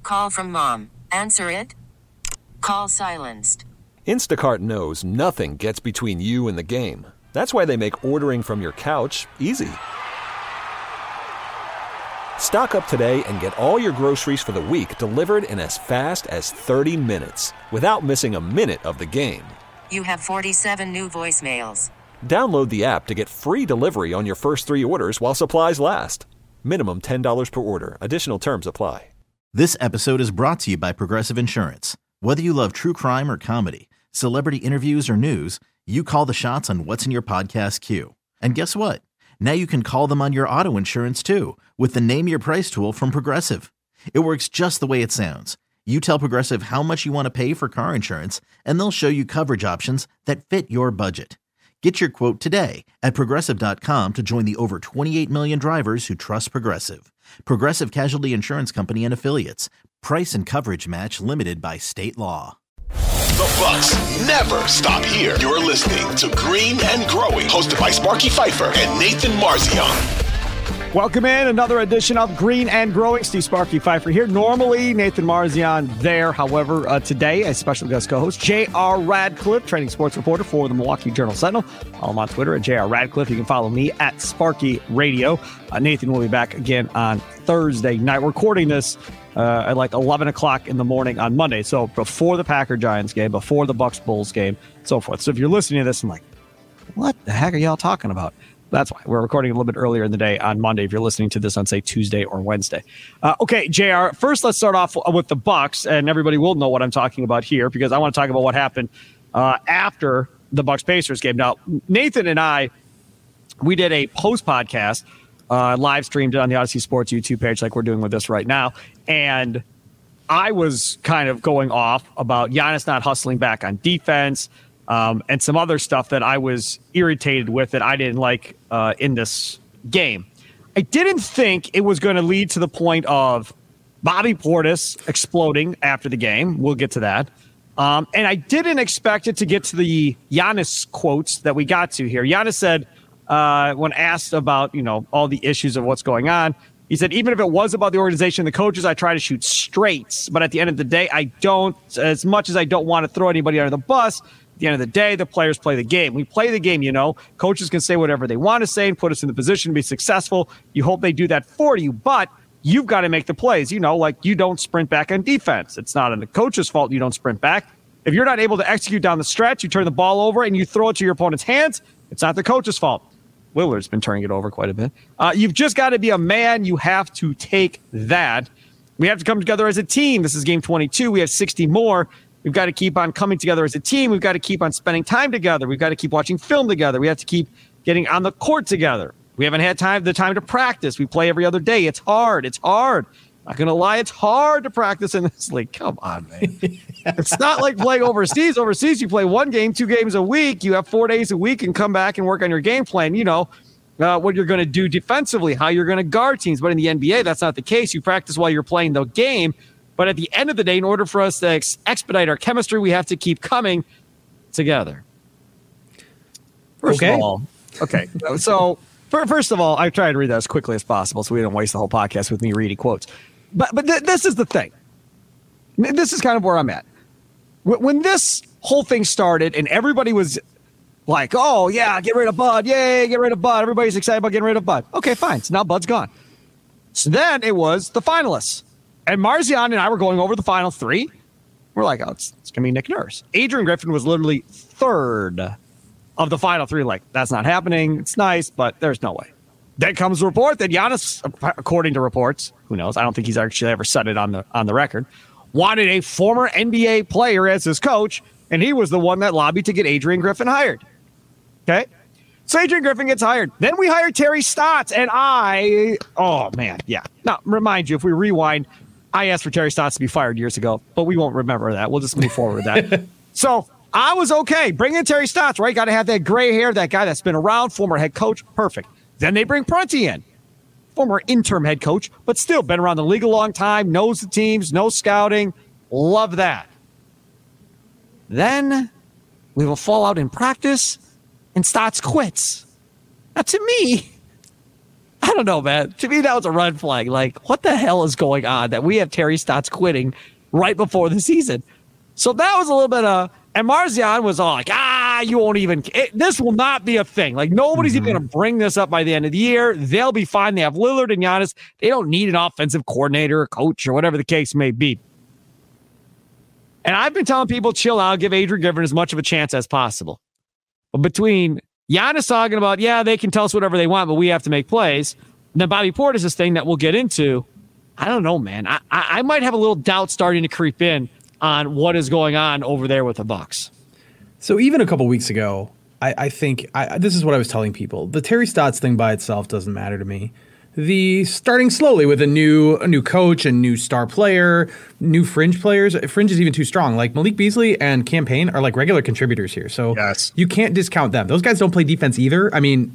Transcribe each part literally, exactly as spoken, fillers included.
Call from mom. Answer it. Call silenced. Instacart knows nothing gets between you and the game. That's why they make ordering from your couch easy. Stock up today and get all your groceries for the week delivered in as fast as thirty minutes without missing a minute of the game. You have forty-seven new voicemails. Download the app to get free delivery on your first three orders while supplies last. Minimum ten dollars per order. Additional terms apply. This episode is brought to you by Progressive Insurance. Whether you love true crime or comedy, celebrity interviews or news, you call the shots on what's in your podcast queue. And guess what? Now you can call them on your auto insurance too with the Name Your Price tool from Progressive. It works just the way it sounds. You tell Progressive how much you want to pay for car insurance, and they'll show you coverage options that fit your budget. Get your quote today at Progressive dot com to join the over twenty-eight million drivers who trust Progressive. Progressive Casualty Insurance Company and Affiliates. Price and coverage match limited by state law. The Bucks never stop here. You're listening to Green and Growing, hosted by Sparky Fifer and Nathan Marzion. Welcome in another edition of Green and Growing. Steve Sparky Fifer here. Normally, Nathan Marzion there. However, uh, today, a special guest co-host, J R. Radcliffe, training sports reporter for the Milwaukee Journal-Sentinel. Follow him on Twitter at J R. Radcliffe. You can follow me at Sparky Radio. Uh, Nathan will be back again on Thursday night. We're recording this uh, at like eleven o'clock in the morning on Monday. So before the Packer-Giants game, before the Bucks-Bulls game, so forth. So if you're listening to this, I'm like, what the heck are y'all talking about? That's why we're recording a little bit earlier in the day on Monday. If you're listening to this on, say, Tuesday or Wednesday. Uh, okay, J R, first let's start off with the Bucks, and everybody will know what I'm talking about here because I want to talk about what happened uh, after the Bucks-Pacers game. Now, Nathan and I, we did a post-podcast, uh, live streamed it on the Odyssey Sports YouTube page like we're doing with this right now, and I was kind of going off about Giannis not hustling back on defense, Um, and some other stuff that I was irritated with that I didn't like uh, in this game. I didn't think it was going to lead to the point of Bobby Portis exploding after the game. We'll get to that. Um, and I didn't expect it to get to the Giannis quotes that we got to here. Giannis said, uh, when asked about, you know, all the issues of what's going on, he said, even if it was about the organization, the coaches, I try to shoot straights. But at the end of the day, I don't, as much as I don't want to throw anybody under the bus, at the end of the day, the players play the game. We play the game, you know. Coaches can say whatever they want to say and put us in the position to be successful. You hope they do that for you, but you've got to make the plays. You know, like you don't sprint back on defense. It's not on the coach's fault you don't sprint back. If you're not able to execute down the stretch, you turn the ball over and you throw it to your opponent's hands, it's not the coach's fault. Willard's been turning it over quite a bit. Uh, you've just got to be a man. You have to take that. We have to come together as a team. This is game twenty-two. We have sixty more. We've got to keep on coming together as a team. We've got to keep on spending time together. We've got to keep watching film together. We have to keep getting on the court together. We haven't had time the time to practice. We play every other day. It's hard. It's hard. Not going to lie. It's hard to practice in this league. Come on, man. It's not like playing overseas. Overseas, you play one game, two games a week. You have four days a week and come back and work on your game plan. You know, uh, what you're going to do defensively, how you're going to guard teams. But in the N B A, that's not the case. You practice while you're playing the game. But at the end of the day, in order for us to ex- expedite our chemistry, we have to keep coming together. First okay. of all, okay. So first of all, I try to read that as quickly as possible so we don't waste the whole podcast with me reading quotes. But but th- this is the thing. This is kind of where I'm at. When this whole thing started and everybody was like, oh, yeah, get rid of Bud. Yay, get rid of Bud. Everybody's excited about getting rid of Bud. Okay, fine. So now Bud's gone. So then it was the finalists. And Marzion and I were going over the final three. We're like, oh, it's, it's going to be Nick Nurse. Adrian Griffin was literally third of the final three. Like, that's not happening. It's nice, but there's no way. Then comes the report that Giannis, according to reports, who knows? I don't think he's actually ever said it on the on the record, wanted a former N B A player as his coach, and he was the one that lobbied to get Adrian Griffin hired. Okay? So Adrian Griffin gets hired. Then we hired Terry Stotts, and I, oh, man, yeah. Now, remind you, if we rewind, I asked for Terry Stotts to be fired years ago, but we won't remember that. We'll just move forward with that. So I was okay. Bring in Terry Stotts, right? Got to have that gray hair, that guy that's been around, former head coach. Perfect. Then they bring Prunty in, former interim head coach, but still been around the league a long time, knows the teams, knows scouting. Love that. Then we have a fallout in practice, and Stotts quits. Now, to me, I don't know, man. To me, that was a red flag. Like, what the hell is going on that we have Terry Stotts quitting right before the season? So that was a little bit of, and Marzian was all like, ah, you won't even, it, this will not be a thing. Like, nobody's mm-hmm. even going to bring this up by the end of the year. They'll be fine. They have Lillard and Giannis. They don't need an offensive coordinator or coach or whatever the case may be. And I've been telling people, chill out, give Adrian Griffin as much of a chance as possible. But between Giannis talking about, yeah, they can tell us whatever they want, but we have to make plays, and then Bobby Portis' thing that we'll get into, I don't know, man. I, I, I might have a little doubt starting to creep in on what is going on over there with the Bucks. So even a couple weeks ago, I, I think, I, this is what I was telling people. The Terry Stotts thing by itself doesn't matter to me. The starting slowly with a new a new coach, a new star player, new fringe players. Fringe is even too strong. Like Malik Beasley and Cam Payne are like regular contributors here. So yes. You can't discount them. Those guys don't play defense either. I mean,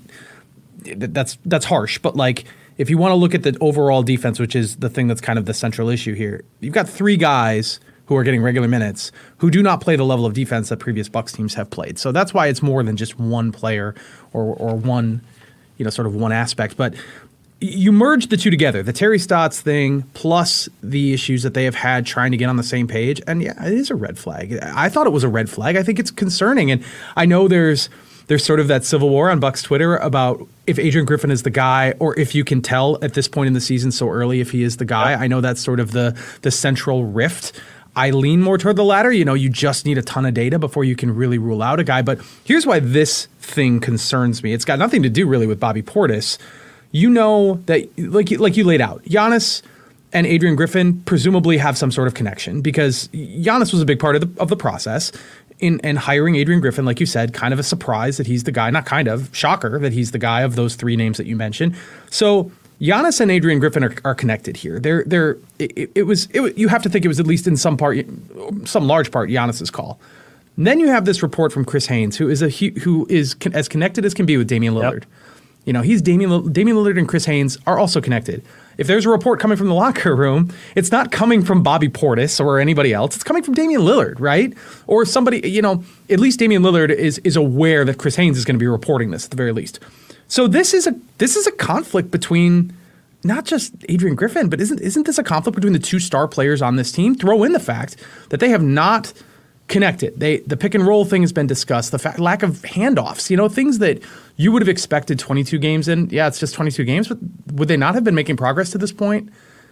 that's that's harsh. But like, if you want to look at the overall defense, which is the thing that's kind of the central issue here, you've got three guys who are getting regular minutes who do not play the level of defense that previous Bucks teams have played. So that's why it's more than just one player or or one, you know, sort of one aspect. But you merge the two together, the Terry Stotts thing plus the issues that they have had trying to get on the same page. And yeah, it is a red flag. I thought it was a red flag. I think it's concerning. And I know there's there's sort of that civil war on Bucks Twitter about if Adrian Griffin is the guy or if you can tell at this point in the season so early if he is the guy. Yep. I know that's sort of the the central rift. I lean more toward the latter. You know, you just need a ton of data before you can really rule out a guy. But here's why this thing concerns me. It's got nothing to do really with Bobby Portis. You know that, like, like you laid out, Giannis and Adrian Griffin presumably have some sort of connection because Giannis was a big part of the of the process in and hiring Adrian Griffin, like you said, kind of a surprise that he's the guy, not kind of, shocker that he's the guy of those three names that you mentioned. So Giannis and Adrian Griffin are, are connected here. They're they're it, it was it, you have to think it was at least in some part, some large part, Giannis's call. And then you have this report from Chris Haynes, who is a who is con- as connected as can be with Damian Lillard. Yep. You know, he's Damian, Damian Lillard and Chris Haynes are also connected. If there's a report coming from the locker room, it's not coming from Bobby Portis or anybody else. It's coming from Damian Lillard, right? Or somebody, you know, at least Damian Lillard is is aware that Chris Haynes is going to be reporting this at the very least. So this is a this is a conflict between not just Adrian Griffin, but isn't isn't this a conflict between the two star players on this team? Throw in the fact that they have not connected. They the pick and roll thing has been discussed. The fact, lack of handoffs, you know, things that you would have expected twenty-two games in. Yeah, it's just twenty-two games, but would they not have been making progress to this point?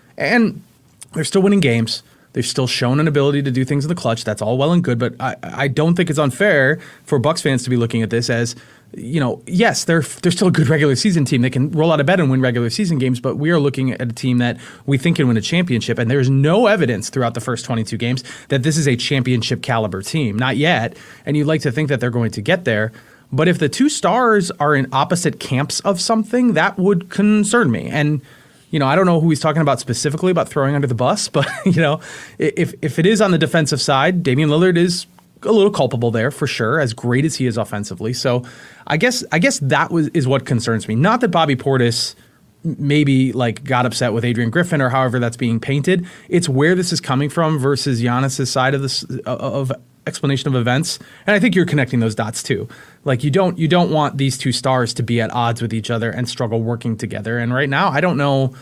And they're still winning games. They've still shown an ability to do things in the clutch. That's all well and good, but I, I don't think it's unfair for Bucks fans to be looking at this as, you know, yes, they're they're still a good regular season team. They can roll out of bed and win regular season games, but we are looking at a team that we think can win a championship, and there's no evidence throughout the first twenty-two games that this is a championship caliber team. Not yet, and you'd like to think that they're going to get there. But if the two stars are in opposite camps of something, that would concern me. And you know, I don't know who he's talking about specifically about throwing under the bus, but you know, if if it is on the defensive side, Damian Lillard is a little culpable there for sure, as great as he is offensively. So I guess I guess that was is what concerns me. Not that Bobby Portis maybe like got upset with Adrian Griffin or however that's being painted. It's where this is coming from versus Giannis's side of this of explanation of events. And I think you're connecting those dots too. Like you don't you don't want these two stars to be at odds with each other and struggle working together. And right now, I don't know.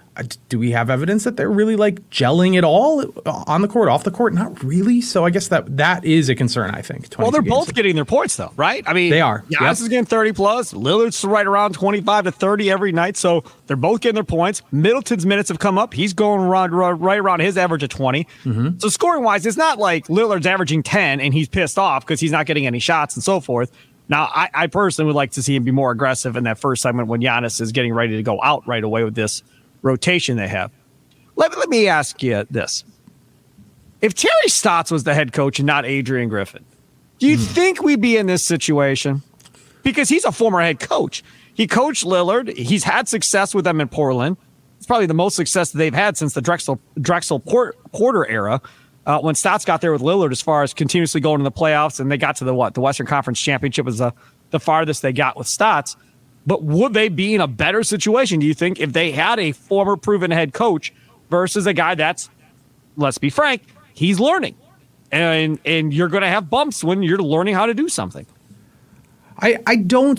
Do we have evidence that they're really like gelling at all on the court, off the court? Not really. So I guess that that is a concern, I think. Well, they're both getting their points, though, right? I mean, they are. Giannis yep. is getting thirty plus. Lillard's right around twenty-five to thirty every night. So they're both getting their points. Middleton's minutes have come up. He's going around right around his average of twenty. Mm-hmm. So scoring wise, it's not like Lillard's averaging ten and he's pissed off because he's not getting any shots and so forth. Now, I, I personally would like to see him be more aggressive in that first segment when Giannis is getting ready to go out right away with this rotation they have. Let, let me ask you this. If Terry Stotts was the head coach and not Adrian Griffin, do you mm. think we'd be in this situation? Because he's a former head coach. He coached Lillard. He's had success with them in Portland. It's probably the most success that they've had since the Drexel Drexel Port, Porter era, uh, when Stotts got there with Lillard as far as continuously going to the playoffs, and they got to the what? The Western Conference Championship was the, the farthest they got with Stotts. But would they be in a better situation, do you think, if they had a former proven head coach versus a guy that's, let's be frank, he's learning. And and you're going to have bumps when you're learning how to do something. I, I don't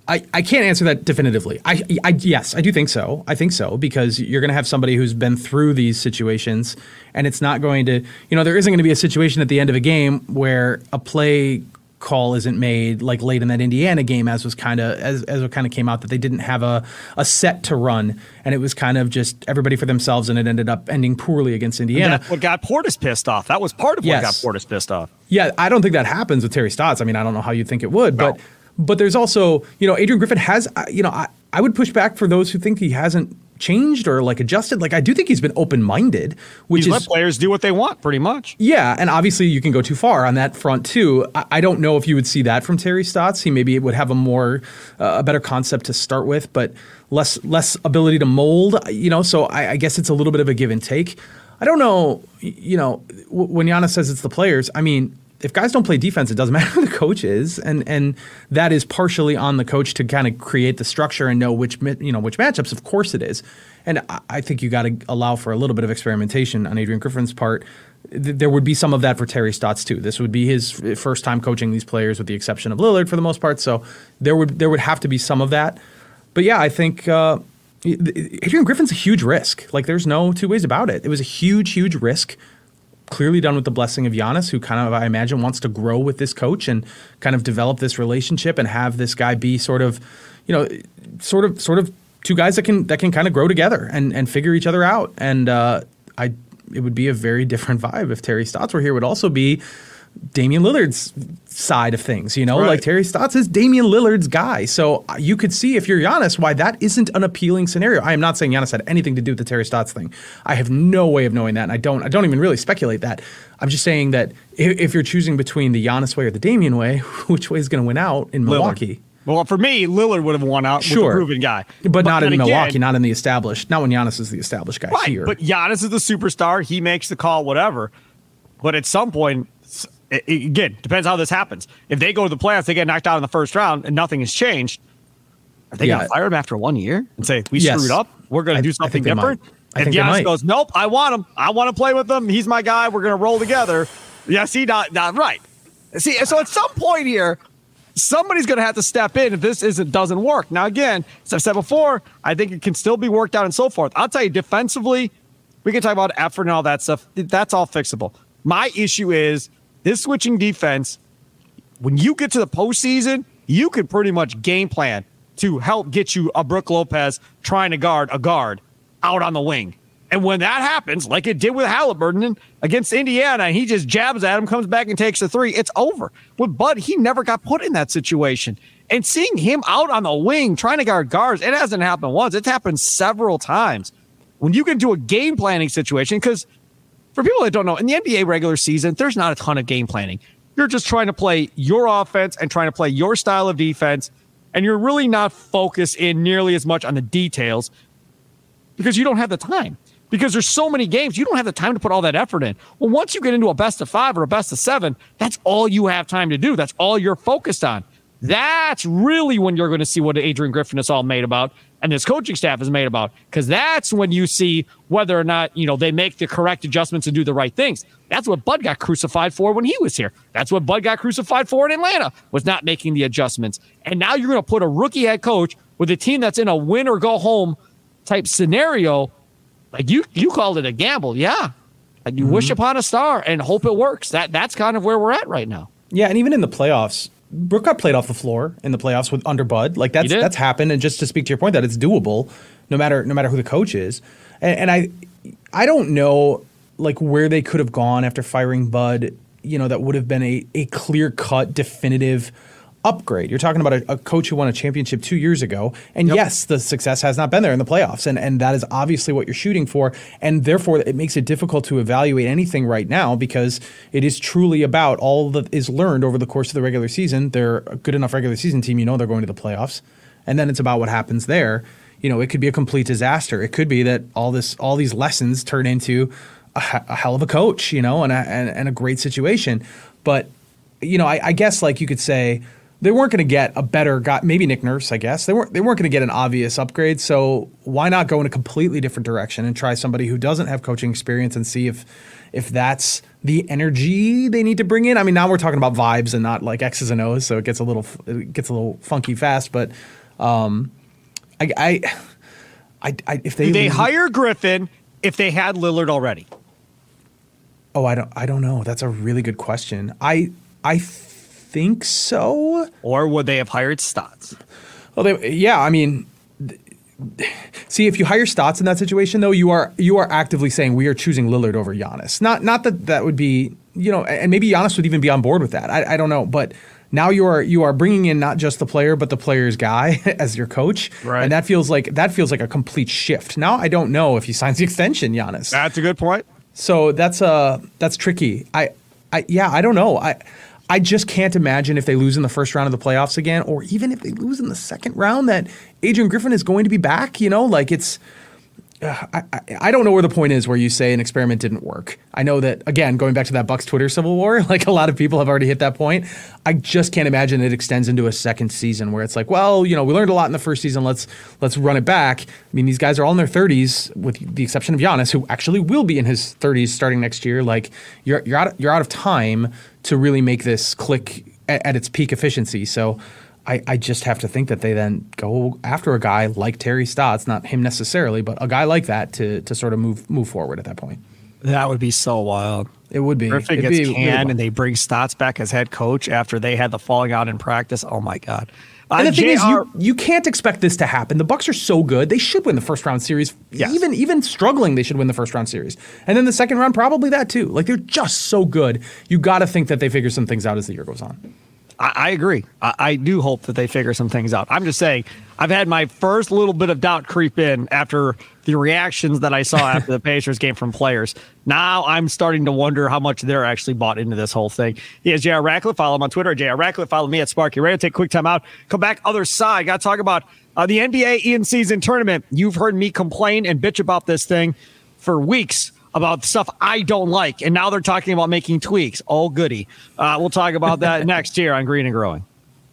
I, I can't answer that definitively. I, I yes, I do think so. I think so because you're going to have somebody who's been through these situations, and it's not going to, you know, there isn't going to be a situation at the end of a game where a play call isn't made like late in that Indiana game, as was kind of as as it kind of came out that they didn't have a a set to run, and it was kind of just everybody for themselves, and it ended up ending poorly against Indiana. And that's what got Portis pissed off. That was part of yes. what got Portis pissed off. Yeah, I don't think that happens with Terry Stotts. I mean, I don't know how you think it would, no. but. But there's also, you know, Adrian Griffin has, you know, I, I would push back for those who think he hasn't changed or like adjusted. Like I do think he's been open-minded, which He's is let players do what they want, pretty much. Yeah, and obviously you can go too far on that front too. I, I don't know if you would see that from Terry Stotts. He maybe would have a more uh, a better concept to start with, but less less ability to mold. You know, so I, I guess it's a little bit of a give and take. I don't know. You know, w- when Giannis says it's the players, I mean. If guys don't play defense, it doesn't matter who the coach is, and and that is partially on the coach to kind of create the structure and know which you know which matchups. Of course, it is, and I, I think you got to allow for a little bit of experimentation on Adrian Griffin's part. Th- there would be some of that for Terry Stotts too. This would be his first time coaching these players, with the exception of Lillard for the most part. So there would there would have to be some of that. But yeah, I think uh, Adrian Griffin's a huge risk. Like there's no two ways about it. It was a huge, huge risk. Clearly done with the blessing of Giannis, who kind of, I imagine, wants to grow with this coach and kind of develop this relationship and have this guy be sort of, you know, sort of, sort of two guys that can that can kind of grow together and, and figure each other out. And uh, I, it would be a very different vibe if Terry Stotts were here. It would also be Damian Lillard's side of things, you know, right. Like Terry Stotts is Damian Lillard's guy. So you could see if you're Giannis why that isn't an appealing scenario. I am not saying Giannis had anything to do with the Terry Stotts thing. I have no way of knowing that, and I don't I don't even really speculate that. I'm just saying that if, if you're choosing between the Giannis way or the Damian way, which way is going to win out in Milwaukee? Lillard. Well, for me, Lillard would have won out sure. with the proven guy. But, but not in again, Milwaukee, not in the established, not when Giannis is the established guy right, here. But Giannis is the superstar. He makes the call, whatever. But at some point, it, it, again, depends how this happens. If they go to the playoffs, they get knocked out in the first round, and nothing has changed, are they yeah. going to fire him after one year and say, we yes. screwed up? We're going to do something different? I if Giannis goes, nope, I want him. I want to play with him. He's my guy. We're going to roll together. Yes, he not, not right. See, so at some point here, somebody's going to have to step in if this isn't doesn't work. Now, again, as I've said before, I think it can still be worked out and so forth. I'll tell you, defensively, we can talk about effort and all that stuff. That's all fixable. My issue is this switching defense. When you get to the postseason, you can pretty much game plan to help get you a Brook Lopez trying to guard a guard out on the wing. And when that happens, like it did with Halliburton against Indiana, and he just jabs at him, comes back and takes the three, it's over. With Bud, he never got put in that situation. And seeing him out on the wing trying to guard guards, it hasn't happened once. It's happened several times. When you get into a game planning situation, because for people that don't know, in the N B A regular season, there's not a ton of game planning. You're just trying to play your offense and trying to play your style of defense, and you're really not focused in nearly as much on the details because you don't have the time. Because there's so many games, you don't have the time to put all that effort in. Well, once you get into a best of five or a best of seven, that's all you have time to do. That's all you're focused on. That's really when you're going to see what Adrian Griffin is all made about and this coaching staff is made about, because that's when you see whether or not, you know, they make the correct adjustments and do the right things. That's what Bud got crucified for when he was here. That's what Bud got crucified for in Atlanta, was not making the adjustments. And now you're going to put a rookie head coach with a team that's in a win or go home type scenario. Like you, you called it a gamble. Yeah. Like you mm-hmm. wish upon a star and hope it works. That That's kind of where we're at right now. Yeah. And even in the playoffs, Brook got played off the floor in the playoffs with under Bud. Like that's that's happened. And just to speak to your point, that it's doable no matter no matter who the coach is. And, and I I don't know like where they could have gone after firing Bud. You know, that would have been a a clear cut, definitive upgrade. You're talking about a, a coach who won a championship two years ago. And yep. yes, the success has not been there in the playoffs. And, and that is obviously what you're shooting for. And therefore, it makes it difficult to evaluate anything right now because it is truly about all that is learned over the course of the regular season. They're a good enough regular season team. You know they're going to the playoffs. And then it's about what happens there. You know, it could be a complete disaster. It could be that all this, all these lessons turn into a, a hell of a coach, you know, and a, and, and a great situation. But, you know, I, I guess like you could say, they weren't going to get a better guy. Maybe Nick Nurse, I guess. They weren't they weren't going to get an obvious upgrade. So why not go in a completely different direction and try somebody who doesn't have coaching experience and see if if that's the energy they need to bring in? I mean, now we're talking about vibes and not like X's and O's, so it gets a little it gets a little funky fast. But um, I, I, I, I if they Do they lose, hire Griffin if they had Lillard already? Oh, I don't I don't know. That's a really good question. I I think so. Or would they have hired Stotts? Well, they, yeah, I mean, see, if you hire Stotts in that situation, though, you are you are actively saying we are choosing Lillard over Giannis. Not not that that would be, you know, and maybe Giannis would even be on board with that. I, I don't know, but now you are you are bringing in not just the player but the player's guy as your coach, right? And that feels like that feels like a complete shift. Now I don't know if he signs the extension, Giannis. That's a good point. So that's uh that's tricky. I, I yeah, I don't know. I I just can't imagine if they lose in the first round of the playoffs again, or even if they lose in the second round, that Adrian Griffin is going to be back. You know, like it's. Uh, I, I I don't know where the point is where you say an experiment didn't work. I know that, again, going back to that Bucks Twitter civil war, like a lot of people have already hit that point. I just can't imagine it extends into a second season where it's like, well, you know, we learned a lot in the first season. Let's let's run it back. I mean, these guys are all in their thirties, with the exception of Giannis, who actually will be in his thirties starting next year. Like you're you're out you're out of time to really make this click at, at its peak efficiency. So I, I just have to think that they then go after a guy like Terry Stotts, not him necessarily, but a guy like that to to sort of move move forward at that point. That would be so wild. It would be. Griffin It'd gets be canned really and they bring Stotts back as head coach after they had the falling out in practice. Oh my God. Uh, And the thing J R is, you, you can't expect this to happen. The Bucks are so good; they should win the first round series. Yes. Even even struggling, they should win the first round series, and then the second round probably that too. Like they're just so good. You got to think that they figure some things out as the year goes on. I, I agree. I, I do hope that they figure some things out. I'm just saying, I've had my first little bit of doubt creep in after the reactions that I saw after the Pacers game from players. Now I'm starting to wonder how much they're actually bought into this whole thing. He is J R Ratcliffe. Follow him on Twitter at J R Ratcliffe. Follow me at Sparky Ray. Take a quick time out. Come back other side. Got to talk about uh, the N B A in-season tournament. You've heard me complain and bitch about this thing for weeks, about stuff I don't like, and now they're talking about making tweaks. Oh, goody. Uh, we'll talk about that next here on Green and Growing.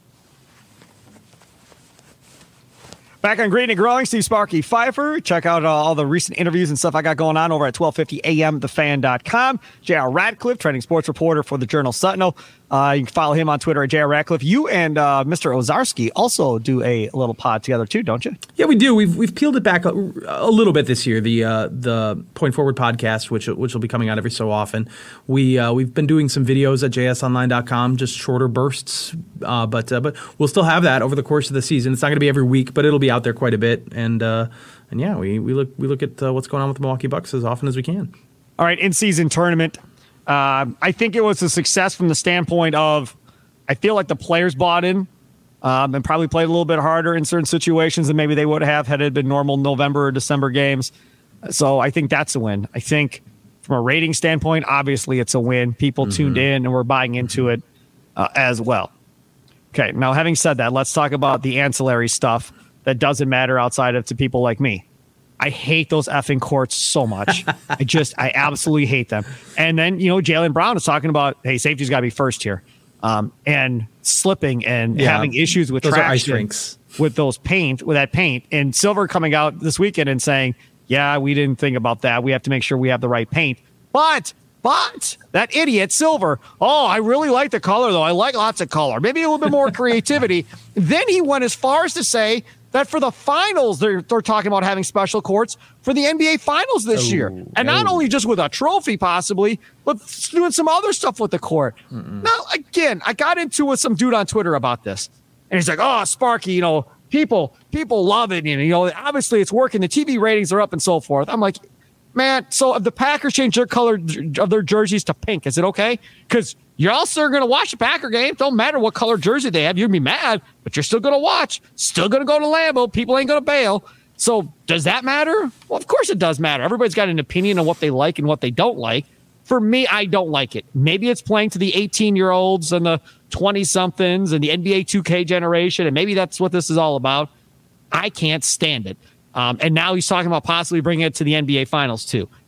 Back on Green and Growing, Steve Sparky Pfeiffer. Check out uh, all the recent interviews and stuff I got going on over at twelve fifty A M the fan dot com. J R Ratcliffe, trending sports reporter for the Journal Sentinel. Uh, you can follow him on Twitter at J R Ratcliffe. You and uh, Mister Ozarski also do a little pod together too, don't you? Yeah, we do. We've we've peeled it back a, a little bit this year. The uh, the Point Forward podcast, which which will be coming out every so often. We uh, we've been doing some videos at J S online dot com, just shorter bursts, uh, but uh, but we'll still have that over the course of the season. It's not going to be every week, but it'll be out there quite a bit. And uh, and yeah, we we look we look at uh, what's going on with the Milwaukee Bucks as often as we can. All right, in-season tournament. Uh, I think it was a success from the standpoint of, I feel like the players bought in um, and probably played a little bit harder in certain situations than maybe they would have had it been normal November or December games. So I think that's a win. I think from a rating standpoint, obviously it's a win. People mm-hmm. tuned in and we're buying into it uh, as well. Okay, now having said that, let's talk about the ancillary stuff that doesn't matter outside of to people like me. I hate those effing courts so much. I just, I absolutely hate them. And then, you know, Jaylen Brown is talking about, hey, safety's got to be first here. Um, and slipping and yeah, having issues with those traction are ice rinks. with those paint, with that paint. And Silver coming out this weekend and saying, yeah, we didn't think about that. We have to make sure we have the right paint. But, but that idiot Silver, oh, I really like the color, though. I like lots of color. Maybe a little bit more creativity. Then he went as far as to say that for the finals, they're, they're talking about having special courts for the N B A finals this oh, year. And not oh. only just with a trophy possibly, but doing some other stuff with the court. Mm-mm. Now, again, I got into with some dude on Twitter about this. And he's like, oh, Sparky, you know, people, people love it. And, you know, obviously it's working. The T V ratings are up and so forth. I'm like, man, so if the Packers change their color of their jerseys to pink, is it okay? Because you're also going to watch a Packer game. Don't matter what color jersey they have. You'd be mad, but you're still going to watch. Still going to go to Lambeau. People ain't going to bail. So does that matter? Well, of course it does matter. Everybody's got an opinion on what they like and what they don't like. For me, I don't like it. Maybe it's playing to the eighteen-year-olds and the twenty-somethings and the N B A two K generation, and maybe that's what this is all about. I can't stand it. Um, and now he's talking about possibly bringing it to the N B A Finals, too.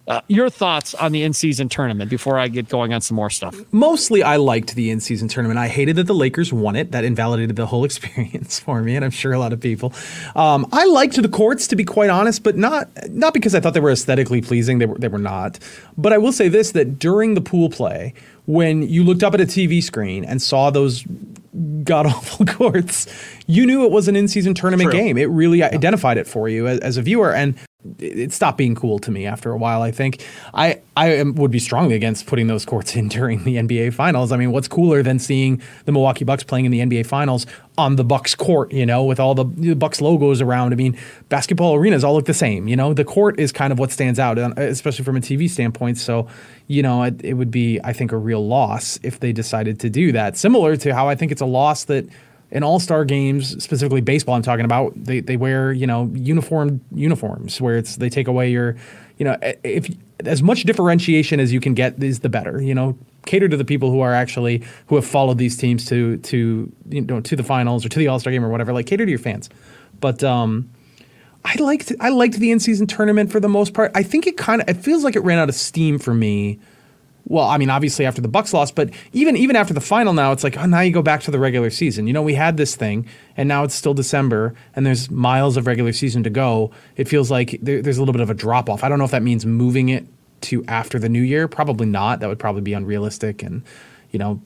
Uh, your thoughts on the in-season tournament before I get going on some more stuff? Mostly, I liked the in-season tournament. I hated that the Lakers won it. That invalidated the whole experience for me, and I'm sure a lot of people. Um, I liked the courts, to be quite honest, but not not because I thought they were aesthetically pleasing. They were they were not. But I will say this: that during the pool play, when you looked up at a T V screen and saw those god-awful courts, you knew it was an in-season tournament True. game. It really yeah. identified it for you as, as a viewer, and it stopped being cool to me after a while. I think I I am, would be strongly against putting those courts in during the N B A Finals. I mean, what's cooler than seeing the Milwaukee Bucks playing in the N B A Finals on the Bucks court, you know, with all the, the Bucks logos around? I mean, basketball arenas all look the same. You know, the court is kind of what stands out, especially from a T V standpoint. So, you know, it, it would be, I think, a real loss if they decided to do that. Similar to how I think it's a loss that in all-star games, specifically baseball I'm talking about, they, they wear, you know, uniform uniforms where it's they take away your, you know, if as much differentiation as you can get is the better, you know, cater to the people who are actually, who have followed these teams to, to you know, to the finals or to the all-star game or whatever, like cater to your fans. But um, I liked, I liked the in-season tournament for the most part. I think it kind of, it feels like it ran out of steam for me. Well, I mean, obviously after the Bucks lost, but even even after the final now, it's like, oh, now you go back to the regular season. You know, we had this thing, and now it's still December, and there's miles of regular season to go. It feels like there, there's a little bit of a drop-off. I don't know if that means moving it to after the new year. Probably not. That would probably be unrealistic, and, you know,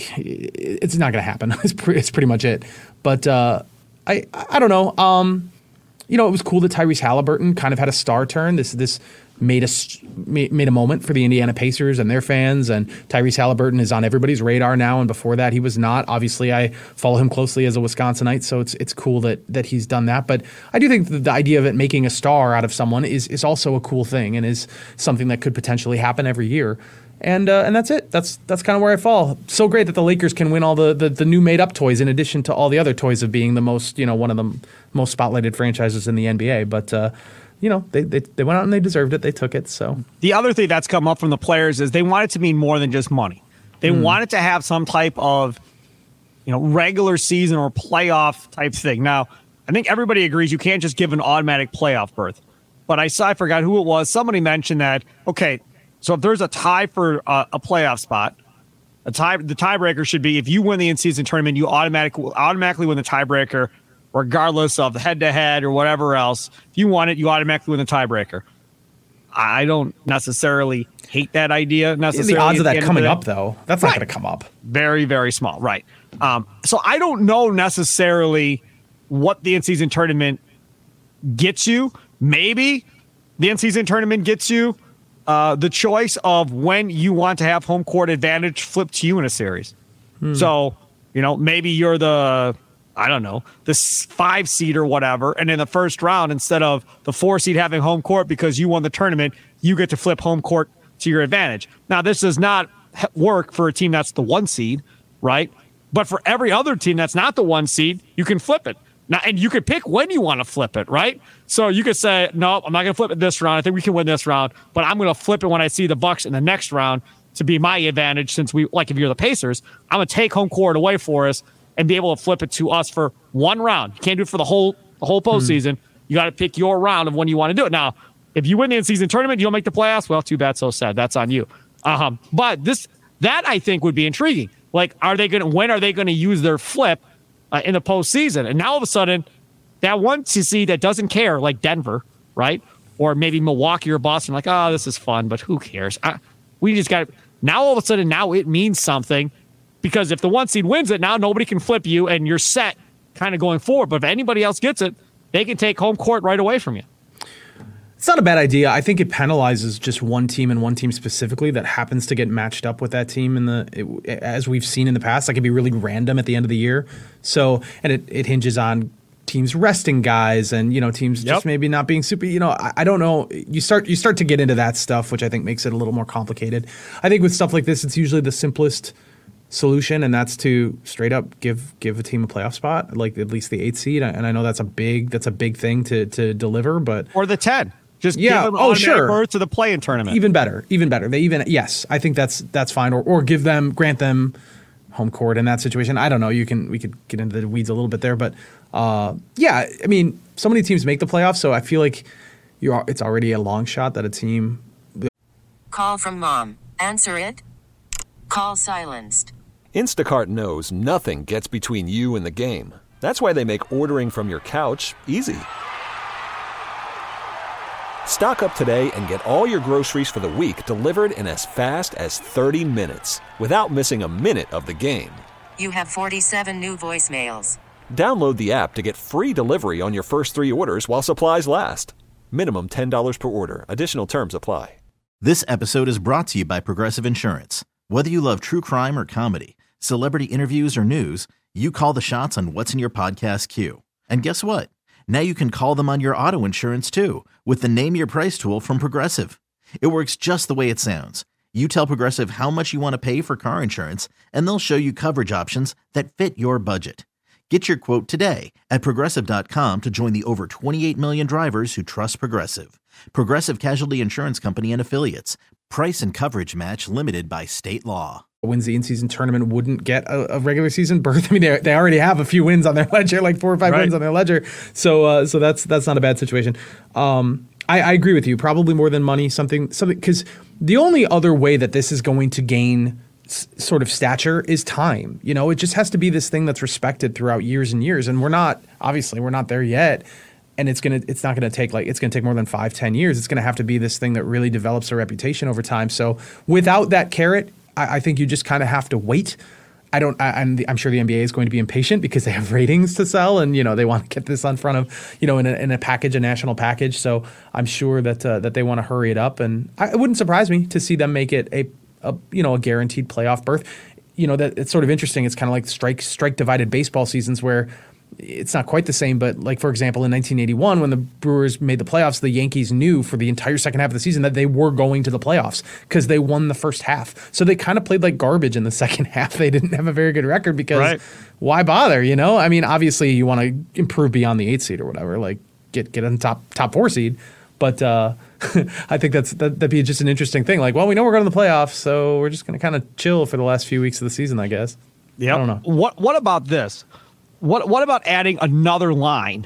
it's not going to happen. It's, pre- it's pretty much it. But uh, I I don't know. Um, you know, it was cool that Tyrese Halliburton kind of had a star turn. This this. Made a made a moment for the Indiana Pacers and their fans, and Tyrese Halliburton is on everybody's radar now. And before that, he was not. Obviously, I follow him closely as a Wisconsinite, so it's it's cool that that he's done that. But I do think that the idea of it making a star out of someone is is also a cool thing, and is something that could potentially happen every year. And uh, and that's it. That's that's kind of where I fall. So great that the Lakers can win all the, the the new made up toys in addition to all the other toys of being the most, you know, one of the most spotlighted franchises in the N B A. But uh, you know, they, they they went out and they deserved it. They took it. So the other thing that's come up from the players is they want it to mean more than just money. They mm. want it to have some type of, you know, regular season or playoff type thing. Now, I think everybody agrees you can't just give an automatic playoff berth. But I saw, I forgot who it was. Somebody mentioned that, okay, so if there's a tie for uh, a playoff spot, a tie, the tiebreaker should be if you win the in-season tournament, you automatically automatically win the tiebreaker, regardless of the head-to-head or whatever else. If you want it, you automatically win the tiebreaker. I don't necessarily hate that idea. Necessarily, the odds of that coming up, though, that's not going to come up. Very, very small, right? Um, so I don't know necessarily what the in-season tournament gets you. Maybe the in-season tournament gets you uh, the choice of when you want to have home court advantage flipped to you in a series. Hmm. So, you know, maybe you're the, I don't know, the five seed or whatever, and in the first round, instead of the four seed having home court because you won the tournament, you get to flip home court to your advantage. Now, this does not work for a team that's the one seed, right? But for every other team that's not the one seed, you can flip it. Now, and you could pick when you want to flip it, right? So you could say, no, I'm not going to flip it this round. I think we can win this round, but I'm going to flip it when I see the Bucks in the next round to be my advantage. Since we, like, if you're the Pacers, I'm going to take home court away for us and be able to flip it to us for one round. You can't do it for the whole the whole postseason. Hmm. You got to pick your round of when you want to do it. Now, if you win the in-season tournament, you don't make the playoffs. Well, too bad, so sad. That's on you. Um, but this that I think would be intriguing. Like, are they going to when are they going to use their flip uh, in the postseason? And now all of a sudden, that one seed that doesn't care, like Denver, right, or maybe Milwaukee or Boston, like, oh, this is fun, but who cares? I, we just got now. All of a sudden, now it means something. Because if the one seed wins it, now nobody can flip you, and you're set kind of going forward. But if anybody else gets it, they can take home court right away from you. It's not a bad idea. I think it penalizes just one team and one team specifically that happens to get matched up with that team in the it, as we've seen in the past. That can be really random at the end of the year. So, and it, it hinges on teams resting guys and, you know, teams yep. just maybe not being super, you know, I, I don't know. You start you start to get into that stuff, which I think makes it a little more complicated. I think with stuff like this, it's usually the simplest solution, and that's to straight up give give a team a playoff spot, like at least the eighth seed. And I know that's a big that's a big thing to to deliver, but or the ten, just yeah, give them oh sure, berth to the play-in tournament. Even better, even better. They even yes, I think that's that's fine. Or or give them grant them home court in that situation. I don't know. You can we could get into the weeds a little bit there, but uh, yeah, I mean, so many teams make the playoffs, so I feel like you are. It's already a long shot that a team Call from mom. Answer it. Call silenced. Instacart knows nothing gets between you and the game. That's why they make ordering from your couch easy. Stock up today and get all your groceries for the week delivered in as fast as thirty minutes without missing a minute of the game. You have forty-seven new voicemails. Download the app to get free delivery on your first three orders while supplies last. Minimum ten dollars per order. Additional terms apply. This episode is brought to you by Progressive Insurance. Whether you love true crime or comedy, celebrity interviews or news, you call the shots on what's in your podcast queue. And guess what? Now you can call them on your auto insurance too with the Name Your Price tool from Progressive. It works just the way it sounds. You tell Progressive how much you want to pay for car insurance, and they'll show you coverage options that fit your budget. Get your quote today at Progressive dot com to join the over twenty-eight million drivers who trust Progressive. Progressive Casualty Insurance Company and Affiliates. Price and coverage match limited by state law. Wins the in-season tournament wouldn't get a, a regular season berth. I mean, they they already have a few wins on their ledger, like four or five right. wins on their ledger. So uh, so that's that's not a bad situation. Um, I, I agree with you. Probably more than money, something something because the only other way that this is going to gain s- sort of stature is time. You know, it just has to be this thing that's respected throughout years and years. And we're not obviously we're not there yet. And it's gonna it's not gonna take like it's gonna take more than five, ten years. It's gonna have to be this thing that really develops a reputation over time. So without that carrot, I, I think you just kind of have to wait. I don't. I, I'm, I'm sure the N B A is going to be impatient because they have ratings to sell, and you know they want to get this on front of you know in a, in a package, a national package. So I'm sure that uh, that they want to hurry it up, and I, it wouldn't surprise me to see them make it a, a you know a guaranteed playoff berth. You know that it's sort of interesting. It's kind of like strike strike divided baseball seasons where. It's not quite the same, but like, for example, in nineteen eighty-one, when the Brewers made the playoffs, the Yankees knew for the entire second half of the season that they were going to the playoffs because they won the first half. So they kind of played like garbage in the second half. They didn't have a very good record because right. why bother, you know? I mean, obviously you want to improve beyond the eight seed or whatever, like get get on top top four seed. But uh, I think that's that, that'd be just an interesting thing. Like, well, we know we're going to the playoffs, so we're just going to kind of chill for the last few weeks of the season, I guess. Yeah. I don't know. What What about this? What What about adding another line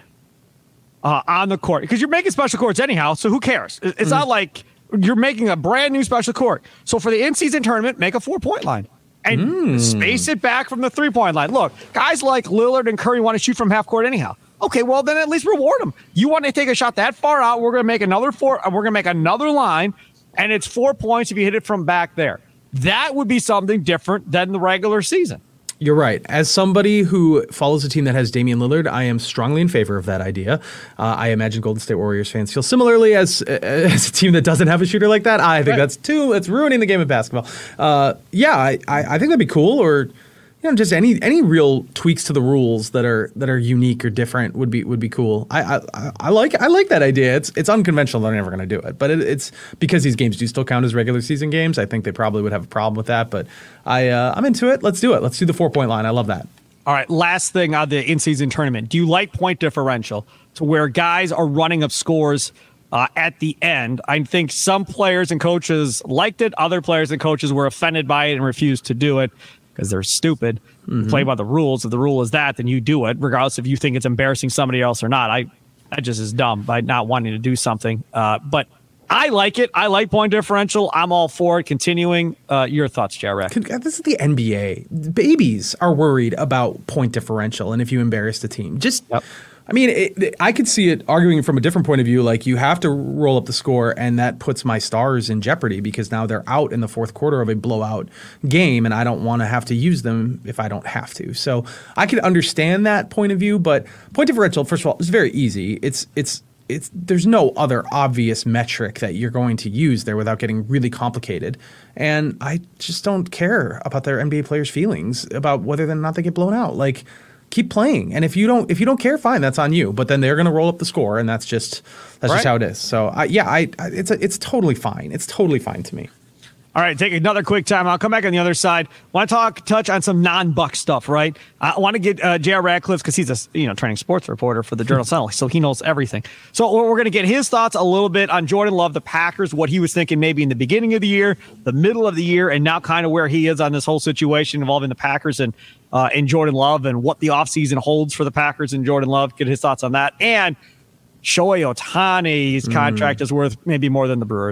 uh, on the court? Because you're making special courts anyhow, so who cares? It's mm. not like you're making a brand new special court. So for the in-season tournament, make a four-point line and mm. space it back from the three-point line. Look, guys like Lillard and Curry want to shoot from half court anyhow. Okay, well then at least reward them. You want to take a shot that far out? We're going to make another four. We're going to make another line, and it's four points if you hit it from back there. That would be something different than the regular season. You're right. As somebody who follows a team that has Damian Lillard, I am strongly in favor of that idea. Uh, I imagine Golden State Warriors fans feel similarly as, as a team that doesn't have a shooter like that. I think right. that's too, it's ruining the game of basketball. Uh, yeah, I, I, I think that'd be cool. Or, you know, just any any real tweaks to the rules that are that are unique or different would be would be cool. I I, I like I like that idea. It's it's unconventional. They're never going to do it, but it, it's because these games do still count as regular season games. I think they probably would have a problem with that. But I uh, I'm into it. Let's do it. Let's do the four point line. I love that. All right. Last thing on the in season tournament. Do you like point differential to where guys are running up scores uh, at the end? I think some players and coaches liked it. Other players and coaches were offended by it and refused to do it. Because they're stupid. Mm-hmm. Play by the rules. If the rule is that, then you do it, regardless if you think it's embarrassing somebody else or not. I that just is dumb by not wanting to do something. Uh, but I like it. I like point differential. I'm all for it. Continuing. Uh, your thoughts, Jared? This is the N B A. Babies are worried about point differential, and if you embarrass the team, just. Yep. I mean, it, it, I could see it arguing from a different point of view. Like, you have to roll up the score, and that puts my stars in jeopardy because now they're out in the fourth quarter of a blowout game, and I don't want to have to use them if I don't have to. So I could understand that point of view, but point differential, first of all, is very easy. It's it's it's there's no other obvious metric that you're going to use there without getting really complicated. And I just don't care about their N B A players' feelings about whether or not they get blown out. Like, keep playing, and if you don't, if you don't care, fine, that's on you. But then they're going to roll up the score, and that's just that's right. just how it is. So, uh, yeah, I, I it's a, it's totally fine. It's totally fine to me. All right, take another quick time. I'll come back on the other side. Want to talk, touch on some non-Buck stuff, right? I want to get uh, J R. Radcliffe, because he's a you know training sports reporter for the Journal Sentinel, so he knows everything. So we're going to get his thoughts a little bit on Jordan Love, the Packers, what he was thinking maybe in the beginning of the year, the middle of the year, and now kind of where he is on this whole situation involving the Packers and uh, and Jordan Love, and what the offseason holds for the Packers and Jordan Love. Get his thoughts on that. And Shohei Ohtani's contract mm. is worth maybe more than the Brewers.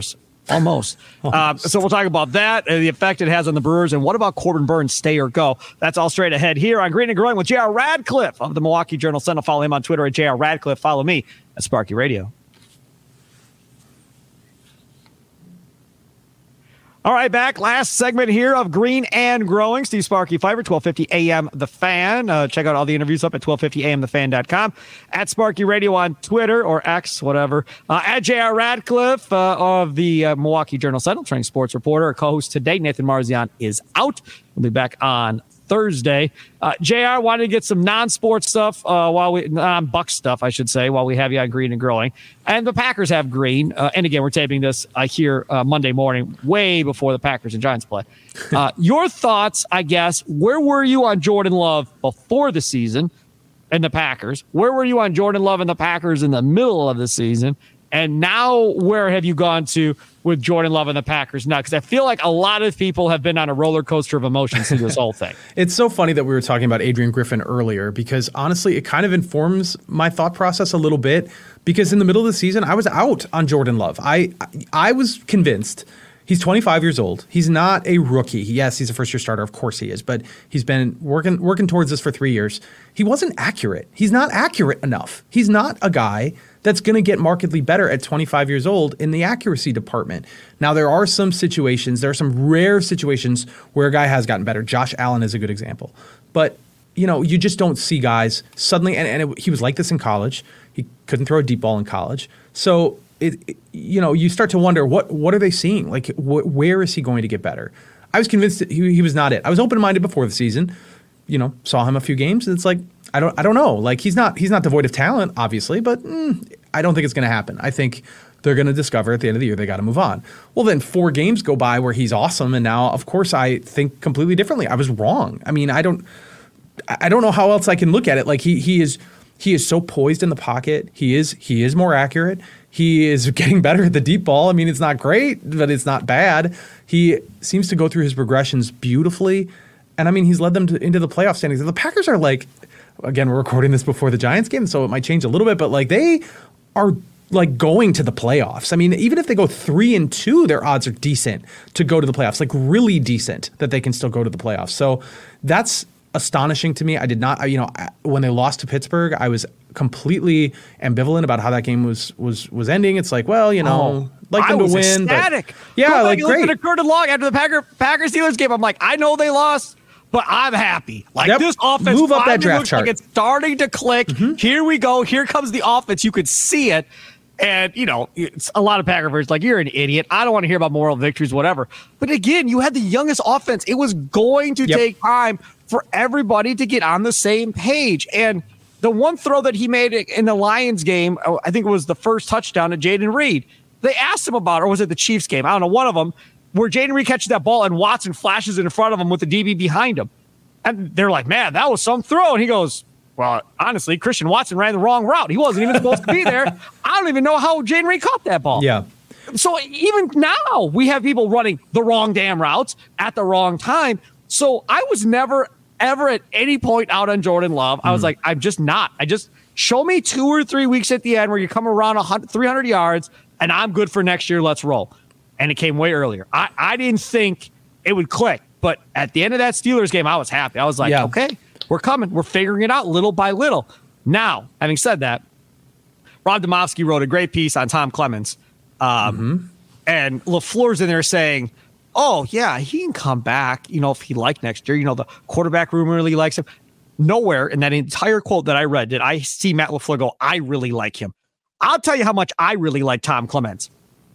Almost. uh, so we'll talk about that, and the effect it has on the Brewers, and what about Corbin Burns, stay or go? That's all straight ahead here on Green and Growing with J R. Radcliffe of the Milwaukee Journal-Sentinel. Follow him on Twitter at J R Radcliffe. Follow me at Sparky Radio. All right, back. Last segment here of Green and Growing. Steve Sparky Pfeiffer, twelve fifty A M The Fan. Uh, check out all the interviews up at twelve fifty A M the fan dot com. At Sparky Radio on Twitter or X, whatever. Uh, at J R. Radcliffe uh, of the uh, Milwaukee Journal-Sentinel, training sports reporter. Our co-host today, Nathan Marzian, is out. We'll be back on Thursday. Uh, J R wanted to get some non-sports stuff uh, while we non-Buck stuff, I should say, while we have you on Green and Growing. And the Packers have green. Uh, and again, we're taping this uh, here uh, Monday morning, way before the Packers and Giants play. Uh, your thoughts, I guess, where were you on Jordan Love before the season and the Packers? Where were you on Jordan Love and the Packers in the middle of the season? And now where have you gone to with Jordan Love and the Packers now? Because I feel like a lot of people have been on a roller coaster of emotions through this whole thing. It's so funny that we were talking about Adrian Griffin earlier, because honestly, it kind of informs my thought process a little bit, because in the middle of the season, I was out on Jordan Love. I I was convinced. He's twenty-five years old. He's not a rookie. Yes, he's a first-year starter. Of course he is. But he's been working working towards this for three years. He wasn't accurate. He's not accurate enough. He's not a guy that's going to get markedly better at twenty-five years old in the accuracy department. Now, there are some situations, there are some rare situations where a guy has gotten better. Josh Allen is a good example. But, you know, you just don't see guys suddenly, and, and it, he was like this in college. He couldn't throw a deep ball in college. So, it, it, you know, you start to wonder, what what are they seeing? Like, wh- where is he going to get better? I was convinced that he, he was not it. I was open-minded before the season. You know, saw him a few games, and it's like, I don't, I don't know. Like, he's not, he's not devoid of talent, obviously, but mm, I don't think it's going to happen. I think they're going to discover at the end of the year they got to move on. Well, then four games go by where he's awesome, and now, of course, I think completely differently. I was wrong. I mean, I don't, I don't know how else I can look at it. Like, he, he is, he is so poised in the pocket. He is, he is more accurate. He is getting better at the deep ball. I mean, it's not great, but it's not bad. He seems to go through his progressions beautifully. And I mean, he's led them to, into the playoff standings. And the Packers are like, again, we're recording this before the Giants game, so it might change a little bit, but like they are like going to the playoffs. I mean, even if they go three and two, their odds are decent to go to the playoffs, like really decent that they can still go to the playoffs. So that's astonishing to me. I did not, you know, when they lost to Pittsburgh, I was completely ambivalent about how that game was was was ending. It's like, well, you know, oh, like them I was to win. Ecstatic. But yeah, Go like back great. Look at Curtin Long after the Packer Packers Steelers game. I'm like, I know they lost, but I'm happy. Like, yep. This offense Move up that draft looks chart. like it's starting to click. Mm-hmm. Here we go. Here comes the offense. You could see it. And, you know, it's a lot of Packer fans like, you're an idiot. I don't want to hear about moral victories, whatever. But again, you had the youngest offense. It was going to yep. take time for everybody to get on the same page. And the one throw that he made in the Lions game, I think it was the first touchdown to Jaden Reed. They asked him about it, or was it the Chiefs game? I don't know, one of them, where Jaden Reed catches that ball and Watson flashes in front of him with the D B behind him. And they're like, man, that was some throw. And he goes, well, honestly, Christian Watson ran the wrong route. He wasn't even supposed to be there. I don't even know how Jaden Reed caught that ball. Yeah. So even now, we have people running the wrong damn routes at the wrong time. So I was never, ever at any point out on Jordan Love. I was mm. like, I'm just not. I just show me two or three weeks at the end where you come around one hundred, three hundred yards, and I'm good for next year. Let's roll. And it came way earlier. I, I didn't think it would click. But at the end of that Steelers game, I was happy. I was like, yeah. okay, we're coming. We're figuring it out little by little. Now, having said that, Rob Demovsky wrote a great piece on Tom Clements. Um, mm-hmm. And LaFleur's in there saying, oh, yeah, he can come back, you know, if he liked next year. You know, the quarterback room really likes him. Nowhere in that entire quote that I read did I see Matt LaFleur go, I really like him. I'll tell you how much I really like Tom Clements.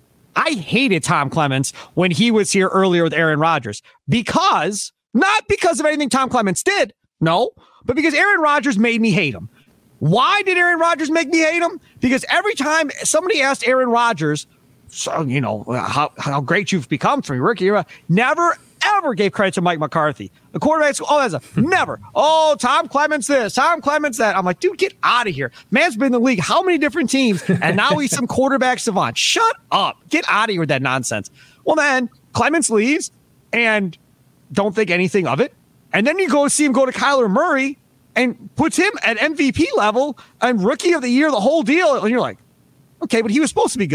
I hated Tom Clements when he was here earlier with Aaron Rodgers because, not because of anything Tom Clements did, no, but because Aaron Rodgers made me hate him. Why did Aaron Rodgers make me hate him? Because every time somebody asked Aaron Rodgers, so, you know, how, how great you've become from your rookie era, never, ever gave credit to Mike McCarthy. The quarterback, oh, that's a never. Oh, Tom Clements this, Tom Clements that. I'm like, dude, get out of here. Man's been in the league how many different teams, and now he's some quarterback savant. Shut up. Get out of here with that nonsense. Well, then Clements leaves and don't think anything of it. And then you go see him go to Kyler Murray and puts him at M V P level and rookie of the year, the whole deal. And you're like, okay, but he was supposed to be good.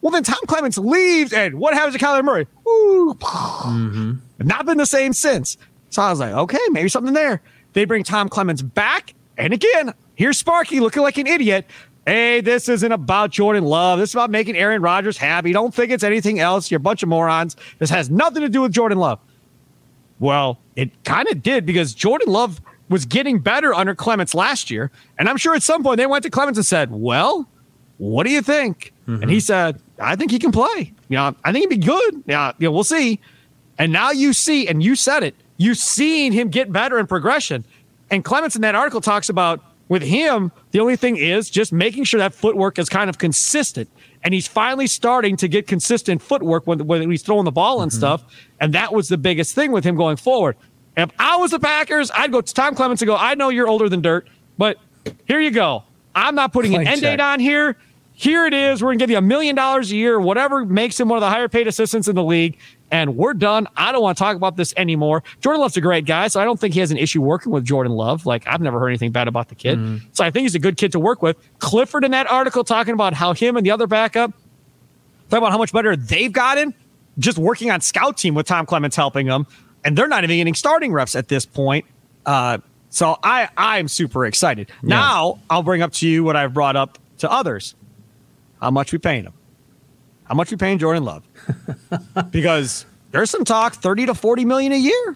Well, then Tom Clements leaves, and what happens to Kyler Murray? Ooh, mm-hmm. Not been the same since. So I was like, okay, maybe something there. They bring Tom Clements back, and again, here's Sparky looking like an idiot. Hey, this isn't about Jordan Love. This is about making Aaron Rodgers happy. Don't think it's anything else. You're a bunch of morons. This has nothing to do with Jordan Love. Well, it kind of did, because Jordan Love was getting better under Clements last year. And I'm sure at some point they went to Clements and said, well, what do you think? Mm-hmm. And he said, I think he can play. You know, I think he'd be good. Yeah, you know, we'll see. And now you see, and you said it, you've seen him get better in progression. And Clements in that article talks about, with him, the only thing is just making sure that footwork is kind of consistent. And he's finally starting to get consistent footwork when, when he's throwing the ball and mm-hmm. stuff. And that was the biggest thing with him going forward. If I was the Packers, I'd go to Tom Clements and go, I know you're older than dirt, but here you go. I'm not putting an end date on here. Here it is. We're going to give you a million dollars a year, whatever makes him one of the higher paid assistants in the league. And we're done. I don't want to talk about this anymore. Jordan Love's a great guy, so I don't think he has an issue working with Jordan Love. Like, I've never heard anything bad about the kid. Mm. So I think he's a good kid to work with. Clifford in that article talking about how him and the other backup, talking about how much better they've gotten just working on scout team with Tom Clements helping them. And they're not even getting starting reps at this point. Uh, so I, I'm super excited. Yeah. Now I'll bring up to you what I've brought up to others. How much we paying him? How much we paying Jordan Love? Because there's some talk thirty to forty million a year.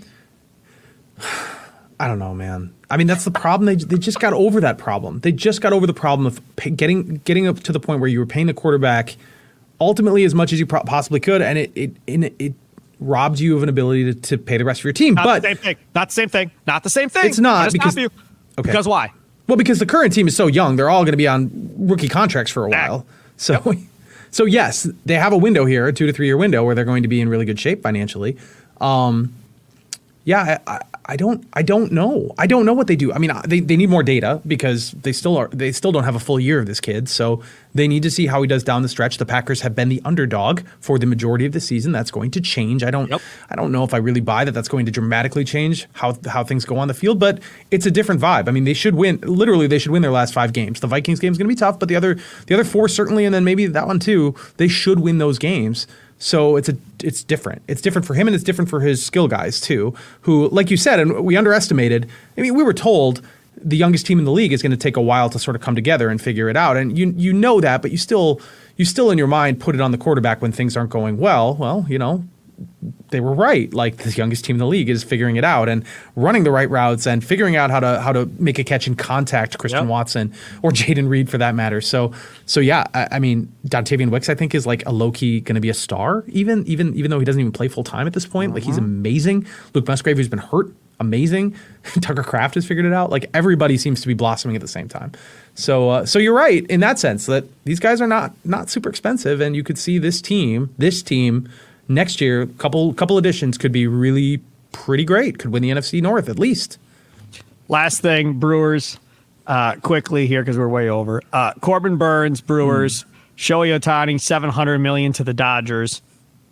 I don't know, man. I mean, that's the problem. They they just got over that problem. They just got over the problem of pay, getting getting up to the point where you were paying the quarterback ultimately as much as you pro- possibly could, and it it it, it robbed you of an ability to, to pay the rest of your team. Not but the same thing. Not the same thing. Not the same thing. It's not because you. Okay. Because why? Well, because the current team is so young, they're all going to be on rookie contracts for a Back. while. So, yep. so yes, they have a window here, a two to three year window where they're going to be in really good shape financially. Um, yeah, I, I, I don't, I don't know. I don't know what they do. I mean, they, they need more data because they still are, they still don't have a full year of this kid. So they need to see how he does down the stretch. The Packers have been the underdog for the majority of the season. That's going to change. I don't, yep. I don't know if I really buy that that's going to dramatically change how, how things go on the field, but it's a different vibe. I mean, they should win. Literally, they should win their last five games. The Vikings game is going to be tough, but the other, the other four certainly, and then maybe that one too, they should win those games. So it's a it's different. It's different for him, and it's different for his skill guys too, who, like you said, and we underestimated. I mean, we were told the youngest team in the league is going to take a while to sort of come together and figure it out. And you you know that, but you still you still in your mind put it on the quarterback when things aren't going well. Well, you know, they were right. Like, the youngest team in the league is figuring it out and running the right routes and figuring out how to how to make a catch and contact Christian yep. Watson or Jaden Reed for that matter. So so yeah, I, I mean, Dontavian Wicks I think is like a low key going to be a star even even even though he doesn't even play full time at this point. Uh-huh. Like, he's amazing. Luke Musgrave, who's been hurt, amazing. Tucker Kraft has figured it out. Like, everybody seems to be blossoming at the same time. So uh, so you're right in that sense that these guys are not not super expensive, and you could see this team this team. Next year, couple couple additions could be really pretty great. Could win the N F C North at least. Last thing, Brewers, uh, quickly here because we're way over. Uh, Corbin Burns, Brewers, mm. Shohei Ohtani, seven hundred million dollars to the Dodgers.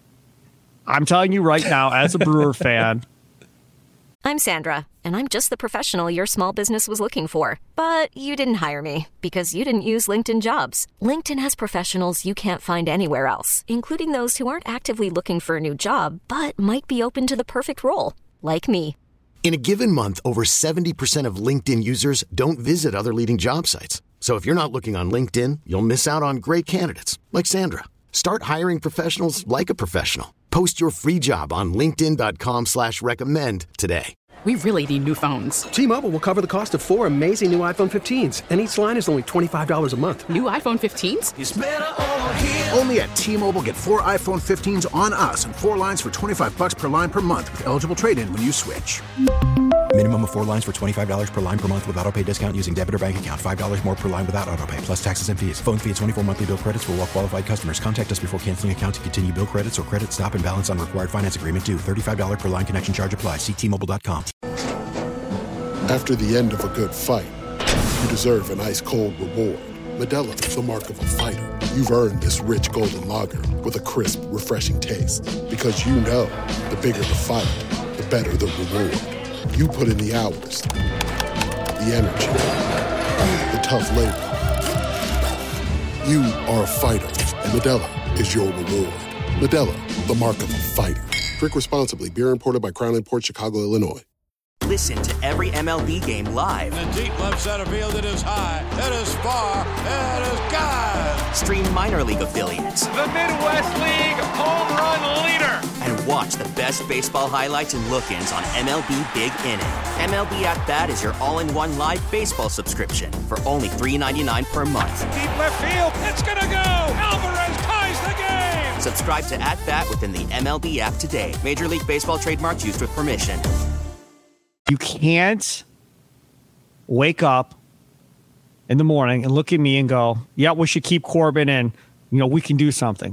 I'm telling you right now, as a Brewer fan. I'm Sandra, and I'm just the professional your small business was looking for. But you didn't hire me because you didn't use LinkedIn Jobs. LinkedIn has professionals you can't find anywhere else, including those who aren't actively looking for a new job, but might be open to the perfect role, like me. In a given month, over seventy percent of LinkedIn users don't visit other leading job sites. So if you're not looking on LinkedIn, you'll miss out on great candidates, like Sandra. Start hiring professionals like a professional. Post your free job on linkedin.com slash recommend today. We really need new phones. T-Mobile will cover the cost of four amazing new iPhone fifteens, and each line is only twenty-five dollars a month. New iPhone fifteens? It's better over here. Only at T-Mobile, get four iPhone fifteens on us and four lines for twenty-five bucks per line per month with eligible trade-in when you switch. Minimum of four lines for twenty-five dollars per line per month with autopay discount using debit or bank account. five dollars more per line without autopay, plus taxes and fees. Phone fee at twenty-four monthly bill credits for well-qualified customers. Contact us before canceling account to continue bill credits or credit stop and balance on required finance agreement due. thirty-five dollars per line connection charge applies. See T Mobile dot com. After the end of a good fight, you deserve an ice-cold reward. Modelo, the mark of a fighter. You've earned this rich golden lager with a crisp, refreshing taste. Because you know, the bigger the fight, the better the reward. You put in the hours, the energy, the tough labor. You are a fighter, and Modelo is your reward. Modelo, the mark of a fighter. Drink responsibly. Beer imported by Crown Imports, Chicago, Illinois. Listen to every M L B game live. In the deep left center field, it is high, it is far, it is gone. Stream minor league affiliates. The Midwest League home run leader. And watch the best baseball highlights and look-ins on M L B Big Inning. M L B At Bat is your all-in-one live baseball subscription for only three dollars and ninety-nine cents per month. Deep left field, it's gonna go. Alvarez ties the game. Subscribe to At Bat within the M L B app today. Major League Baseball trademarks used with permission. You can't wake up in the morning and look at me and go, yeah, we should keep Corbin and, you know, we can do something.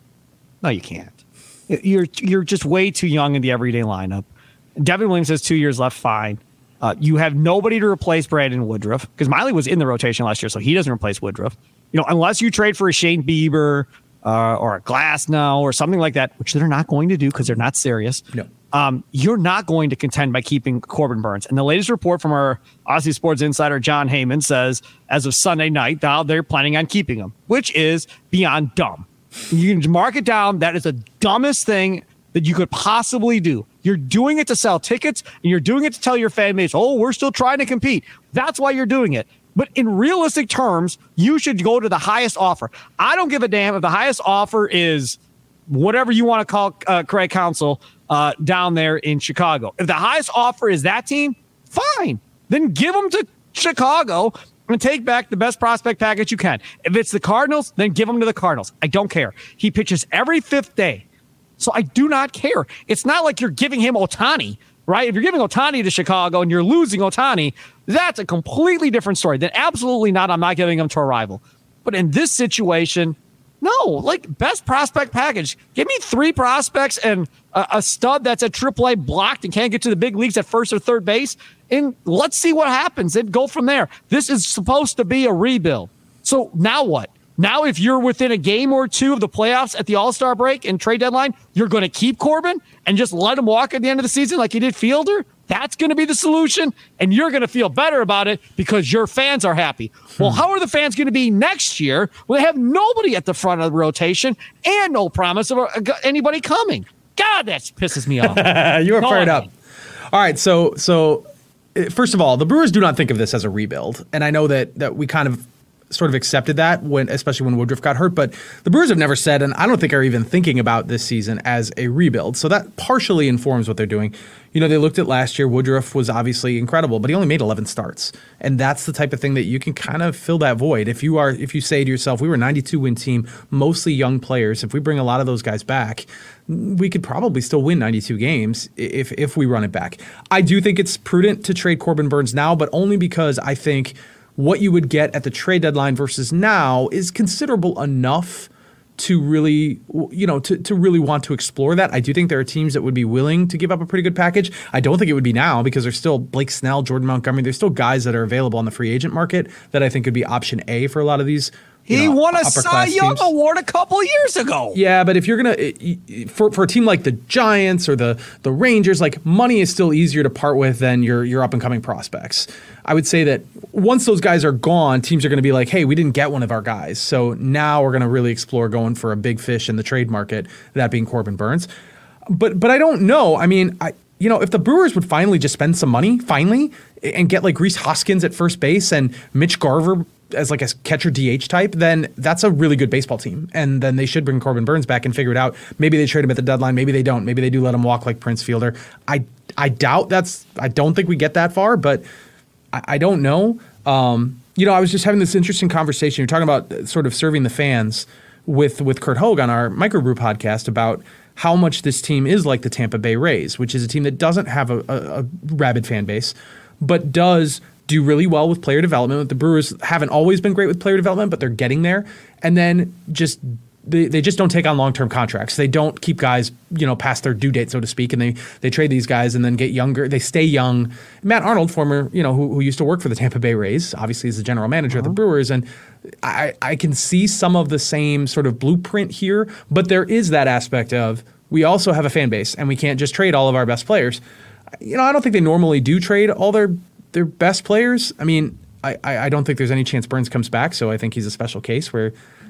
No, you can't. You're you're just way too young in the everyday lineup. Devin Williams has two years left, fine. Uh, you have nobody to replace Brandon Woodruff because Miley was in the rotation last year, so he doesn't replace Woodruff. You know, unless you trade for a Shane Bieber uh, or a Glasnow or something like that, which they're not going to do because they're not serious. No. Um, you're not going to contend by keeping Corbin Burnes. And the latest report from our Aussie Sports insider, John Heyman, says as of Sunday night, now they're planning on keeping him, which is beyond dumb. You can mark it down. That is the dumbest thing that you could possibly do. You're doing it to sell tickets, and you're doing it to tell your fan base, oh, we're still trying to compete. That's why you're doing it. But in realistic terms, you should go to the highest offer. I don't give a damn if the highest offer is whatever you want to call uh, Craig Counsell uh, down there in Chicago. If the highest offer is that team, fine. Then give them to Chicago and take back the best prospect package you can. If it's the Cardinals, then give them to the Cardinals. I don't care. He pitches every fifth day. So I do not care. It's not like you're giving him Ohtani, right? If you're giving Ohtani to Chicago and you're losing Ohtani, that's a completely different story. Then absolutely not. I'm not giving him to a rival. But in this situation, no, like best prospect package. Give me three prospects and a, a stud that's at triple A blocked and can't get to the big leagues at first or third base. And let's see what happens and go from there. This is supposed to be a rebuild. So now what? Now if you're within a game or two of the playoffs at the All-Star break and trade deadline, you're going to keep Corbin and just let him walk at the end of the season like you did Fielder? That's going to be the solution, and you're going to feel better about it because your fans are happy. Well, how are the fans going to be next year when they have nobody at the front of the rotation and no promise of anybody coming? God, that pisses me off. You are Go fired on. up. All right, so so first of all, the Brewers do not think of this as a rebuild, and I know that that we kind of sort of accepted that when, especially when Woodruff got hurt, but the Brewers have never said, and I don't think are even thinking about this season as a rebuild. So that partially informs what they're doing. You know, they looked at last year. Woodruff was obviously incredible, but he only made eleven starts, and that's the type of thing that you can kind of fill that void. If you are, if you say to yourself, we were a ninety-two win team, mostly young players. If we bring a lot of those guys back, we could probably still win ninety-two games if if we run it back. I do think it's prudent to trade Corbin Burnes now, but only because I think what you would get at the trade deadline versus now is considerable enough to really, you know, to, to really want to explore that. I do think there are teams that would be willing to give up a pretty good package. I don't think it would be now because there's still Blake Snell, Jordan Montgomery. There's still guys that are available on the free agent market that I think could be option A for a lot of these. He you know, won a Cy Young teams. award a couple years ago. Yeah, but if you're going to, for for a team like the Giants or the the Rangers, like money is still easier to part with than your, your up-and-coming prospects. I would say that once those guys are gone, teams are going to be like, hey, we didn't get one of our guys. So now we're going to really explore going for a big fish in the trade market, that being Corbin Burnes. But but I don't know. I mean, I you know, if the Brewers would finally just spend some money, finally, and get like Rhys Hoskins at first base and Mitch Garver as like a catcher D H type, then that's a really good baseball team. And then they should bring Corbin Burnes back and figure it out. Maybe they trade him at the deadline. Maybe they don't. Maybe they do let him walk like Prince Fielder. I I doubt that's, I don't think we get that far, but I, I don't know. Um, you know, I was just having this interesting conversation. You're talking about sort of serving the fans with, with Kurt Hogue on our Microbrew podcast about how much this team is like the Tampa Bay Rays, which is a team that doesn't have a, a, a rabid fan base, but does do really well with player development. The Brewers haven't always been great with player development, but they're getting there. And then just they, they just don't take on long-term contracts. They don't keep guys, you know, past their due date, so to speak, and they they trade these guys and then get younger. They stay young. Matt Arnold, former, you know, who, who used to work for the Tampa Bay Rays, obviously is the general manager uh-huh. of the Brewers, and I, I can see some of the same sort of blueprint here, but there is that aspect of we also have a fan base, and we can't just trade all of our best players. You know, I don't think they normally do trade all their their best players. I mean, I, I don't think there's any chance Burnes comes back, so I think he's a special case where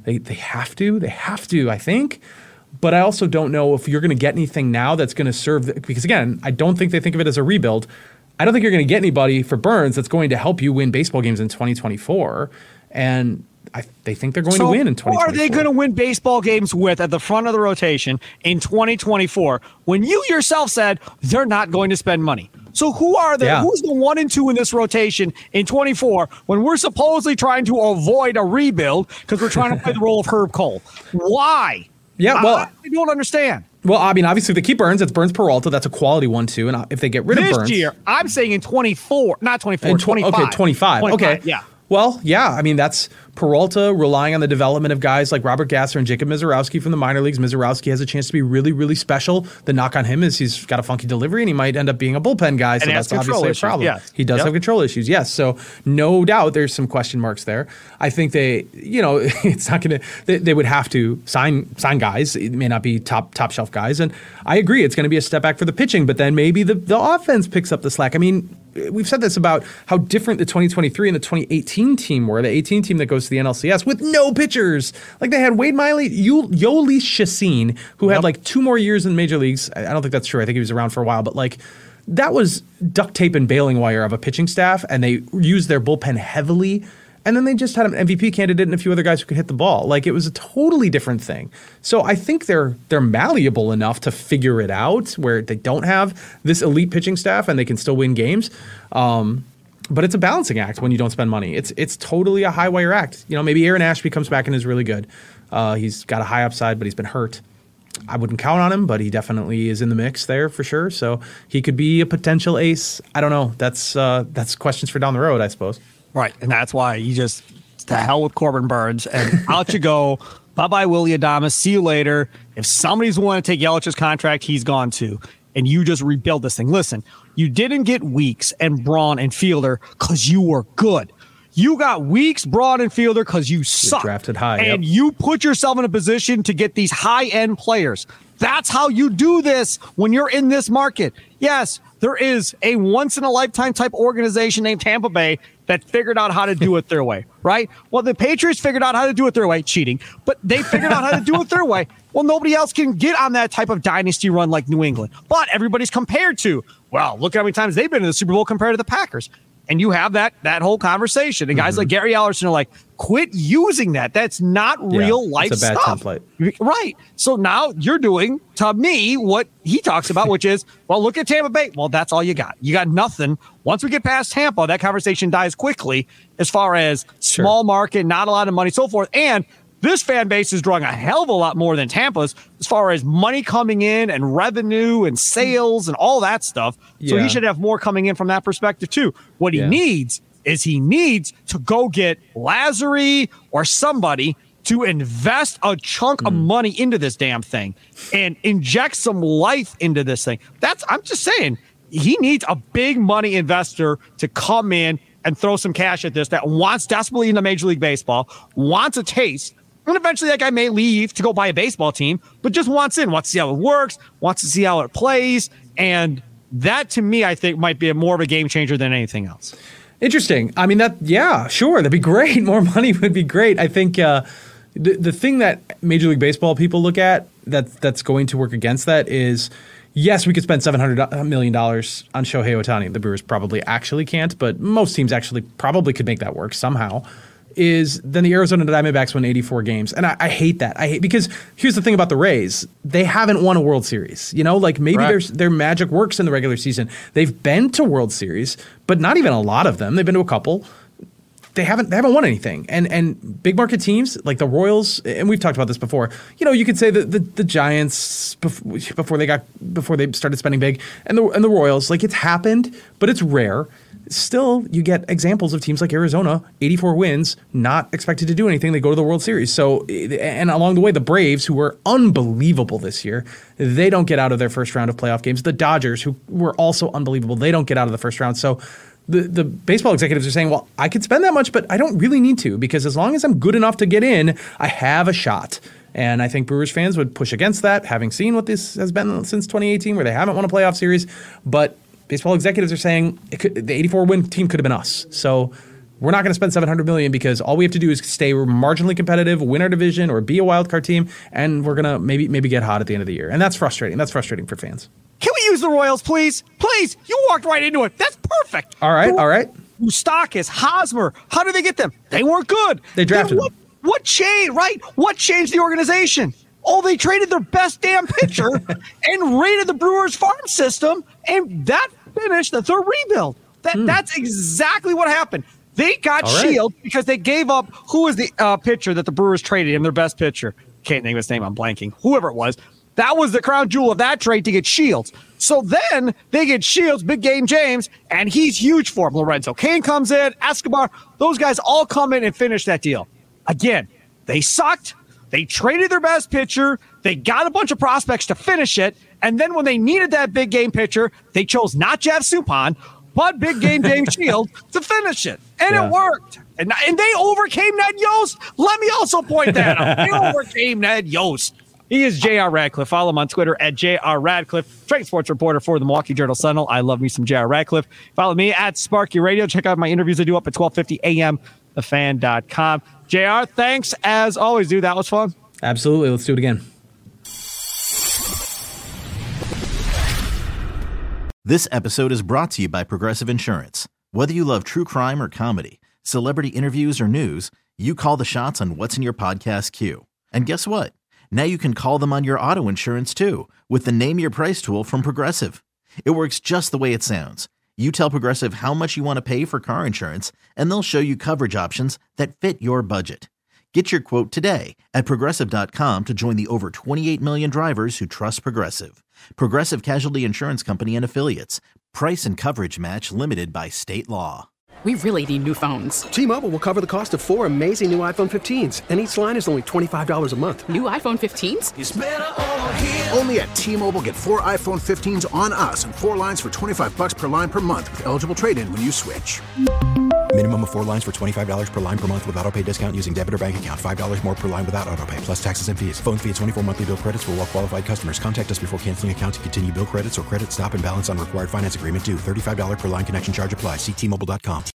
They they have to. They have to, I think. But I also don't know if you're going to get anything now that's going to serve the, because, again, I don't think they think of it as a rebuild. I don't think you're going to get anybody for Burns that's going to help you win baseball games in twenty twenty-four. And I, they think they're going so to win in twenty twenty-four. Who are they going to win baseball games with at the front of the rotation in twenty twenty-four when you yourself said they're not going to spend money? So who are the Yeah. who's the one and two in this rotation in twenty-four when we're supposedly trying to avoid a rebuild because we're trying to play the role of Herb Cole? Why? Yeah, well, I, I don't understand. Well, I mean, obviously, if they keep Burns, it's Burns Peralta. That's a quality one, too. And if they get rid This of Burns. year, I'm saying in twenty-four, not twenty-four, in tw- twenty-five. Okay, twenty-five. Okay. Yeah. Well, yeah, I mean, that's Peralta relying on the development of guys like Robert Gasser and Jacob Mizorowski from the minor leagues. Mizorowski has a chance to be really, really special. The knock on him is he's got a funky delivery and he might end up being a bullpen guy, so And that's has control obviously issues, a problem. yes. He does Yep. have control issues, yes. So no doubt there's some question marks there. I think they, you know, it's not going to, they, they would have to sign sign guys. It may not be top top shelf guys. And I agree, it's going to be a step back for the pitching, but then maybe the, the offense picks up the slack. I mean, we've said this about how different the twenty twenty-three and the twenty eighteen team were. The eighteen team that goes to the N L C S with no pitchers. Like they had Wade Miley, Yoli Chacin, who had Yep. like two more years in major leagues. I I don't think that's true. I think he was around for a while, but like that was duct tape and baling wire of a pitching staff, and they used their bullpen heavily. And then they just had an M V P candidate and a few other guys who could hit the ball. Like it was a totally different thing. So I think they're they're malleable enough to figure it out where they don't have this elite pitching staff and they can still win games. Um, but it's a balancing act when you don't spend money. It's it's totally a high wire act. You know, maybe Aaron Ashby comes back and is really good. Uh, he's got a high upside, but he's been hurt. I wouldn't count on him, but he definitely is in the mix there for sure. So he could be a potential ace. I don't know. That's uh, that's questions for down the road, I suppose. Right, and that's why you just to hell with Corbin Burns and out you go. Bye bye, Willie Adames. See you later. If somebody's want to take Yelich's contract, he's gone too, and you just rebuild this thing. Listen, you didn't get Weeks and Braun and Fielder because you were good. You got Weeks, Braun, and Fielder because you suck. Drafted high, and yep. you put yourself in a position to get these high end players. That's how you do this when you're in this market. Yes, there is a once in a lifetime type organization named Tampa Bay that figured out how to do it their way, right? Well, the Patriots figured out how to do it their way, cheating, but they figured out how to do it their way. Well, nobody else can get on that type of dynasty run like New England, but everybody's compared to, well, look at how many times they've been in the Super Bowl compared to the Packers. And you have that that whole conversation. And guys mm-hmm. like Gary Ellerson are like, quit using that. That's not yeah, real life it's a bad stuff. Template. Right. So now you're doing, to me, what he talks about, which is, well, look at Tampa Bay. Well, that's all you got. You got nothing. Once we get past Tampa, that conversation dies quickly as far as sure. small market, not a lot of money, so forth. And this fan base is drawing a hell of a lot more than Tampa's as far as money coming in and revenue and sales and all that stuff. So Yeah. he should have more coming in from that perspective too. What he Yeah. needs is he needs to go get Lazary or somebody to invest a chunk mm. of money into this damn thing and inject some life into this thing. That's, I'm just saying, he needs a big money investor to come in and throw some cash at this that wants desperately into Major League Baseball, wants a taste. And eventually that guy may leave to go buy a baseball team, but just wants in, wants to see how it works, wants to see how it plays. And that, to me, I think might be a more of a game changer than anything else. Interesting. I mean, that, yeah, sure. That'd be great. More money would be great. I think uh, the, the thing that Major League Baseball people look at that that's going to work against that is, yes, we could spend seven hundred million dollars on Shohei Ohtani. The Brewers probably actually can't, but most teams actually probably could make that work somehow. Is then the Arizona Diamondbacks win eighty-four games. And I, I hate that. I hate because here's the thing about the Rays. They haven't won a World Series. You know, like maybe their, their magic works in the regular season. They've been to World Series, but not even a lot of them. They've been to a couple. They haven't they haven't won anything. And and big market teams like the Royals, and we've talked about this before. You know, you could say that the, the Giants before, before they got before they started spending big, and the and the Royals, like it's happened, but it's rare. Still, you get examples of teams like Arizona, eighty-four wins, not expected to do anything. They go to the World Series. So, and along the way, the Braves, who were unbelievable this year, they don't get out of their first round of playoff games. The Dodgers, who were also unbelievable, they don't get out of the first round. So the, the baseball executives are saying, well, I could spend that much, but I don't really need to, because as long as I'm good enough to get in, I have a shot. And I think Brewers fans would push against that, having seen what this has been since twenty eighteen, where they haven't won a playoff series. But baseball executives are saying it could, the eighty-four win team could have been us. So We're not going to spend seven hundred million dollars because all we have to do is stay marginally competitive, win our division, or be a wild card team, and we're going to maybe maybe get hot at the end of the year. And that's frustrating. That's frustrating for fans. Can we use the Royals, please? Please. You walked right into it. That's perfect. All right, all right. Moustakas, Hosmer. How did they get them? They weren't good. They drafted what, them. What changed, right? What changed the organization? Oh, they traded their best damn pitcher and raided the Brewers farm system, and that finished the third rebuild. That hmm. That's exactly what happened. They got right. Shields because they gave up who was the uh, pitcher that the Brewers traded him, their best pitcher. Can't name his name, I'm blanking. Whoever it was. That was the crown jewel of that trade to get Shields. So then they get Shields, Big Game James, and he's huge for them. Lorenzo Cain comes in, Escobar. Those guys all come in and finish that deal. Again, they sucked. They traded their best pitcher. They got a bunch of prospects to finish it. And then when they needed that big game pitcher, they chose not Jeff Suppan, but Big Game James Shields to finish it. And yeah. it worked. And, and they overcame Ned Yost. Let me also point that out. They overcame Ned Yost. He is J R Radcliffe. Follow him on Twitter at J R Radcliffe, trade sports reporter for the Milwaukee Journal Sentinel. I love me some J R Radcliffe. Follow me at Sparky Radio. Check out my interviews I do up at twelve fifty a.m. the fan dot com. J R, thanks as always, dude. That was fun. Absolutely. Let's do it again. This episode is brought to you by Progressive Insurance. Whether you love true crime or comedy, celebrity interviews or news, you call the shots on what's in your podcast queue. And guess what? Now you can call them on your auto insurance too with the Name Your Price tool from Progressive. It works just the way it sounds. You tell Progressive how much you want to pay for car insurance, and they'll show you coverage options that fit your budget. Get your quote today at Progressive dot com to join the over twenty-eight million drivers who trust Progressive. Progressive Casualty Insurance Company and Affiliates. Price and coverage match limited by state law. We really need new phones. T-Mobile will cover the cost of four amazing new iPhone fifteens, and each line is only twenty-five dollars a month. New iPhone fifteens? It's better over here. Only at T-Mobile, get four iPhone fifteens on us and four lines for twenty-five bucks per line per month with eligible trade-in when you switch. Minimum of four lines for twenty-five dollars per line per month with autopay discount using debit or bank account. five dollars more per line without autopay, plus taxes and fees. Phone fee at twenty-four monthly bill credits for well-qualified customers. Contact us before canceling account to continue bill credits or credit stop and balance on required finance agreement due. thirty-five dollars per line connection charge applies. See T Mobile dot com.